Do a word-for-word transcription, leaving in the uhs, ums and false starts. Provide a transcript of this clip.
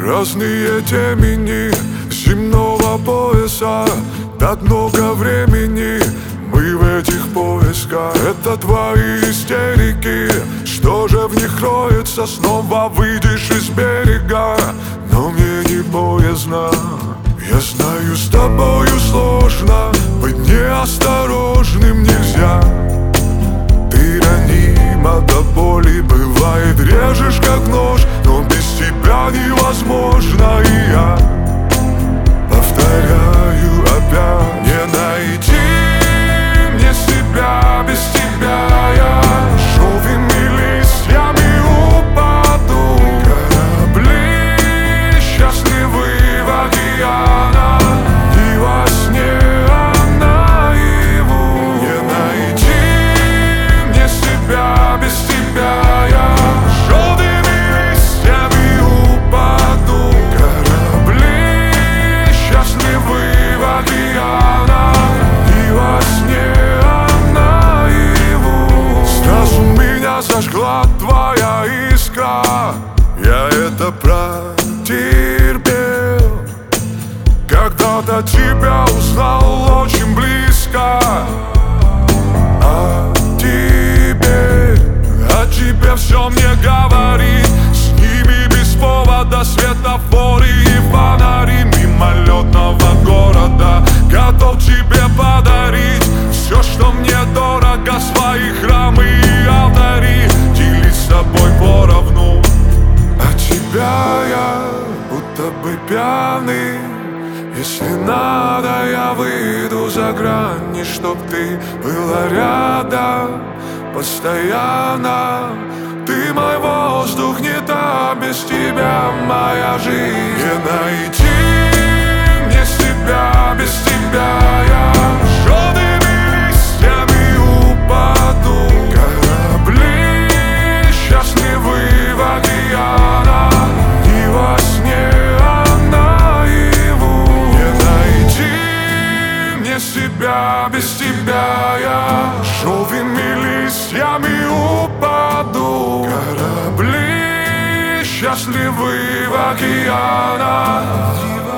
Разные темени земного пояса, так много времени мы в этих поисках. Это твои истерики, что же в них кроется? Снова выйдешь из берега, но мне не боязно. Я знаю, с тобою сложно, быть неосторожным нельзя. Ты ранима до боли, бывает режешь как нож, но без тебя невозможно. И я повторяю опять: не найти мне себя без тебя. Я шелковыми листьями упаду, корабли счастливы в океанах, и во сне, а наяву. Не найти мне себя без тебя. Я шелковыми листьями упаду, корабли счастливы в океанах, и во сне, а наяву. Сразу меня зажгла твоя искра, я это протерпел. Когда-то тебя узнал очень близко, а теперь, а тебе все мне говорит. С ними без повода светофоры и фонари мимолетного города. Готов тебе подарить все, что мне дорого, свои храмы и алтари, делить с тобой поровну. А тебя я будто бы пьяный. Если надо, я выйду за грани, чтоб ты была рядом постоянно. Ты мой воздух, не та, без тебя моя жизнь. Не найти мне себя без тебя. Я желтыми листьями упаду, корабли счастливы в океанах, и во сне, а наяву. Не найти мне себя без тебя. Я желтыми листьями упаду, корабли счастливы в океанах.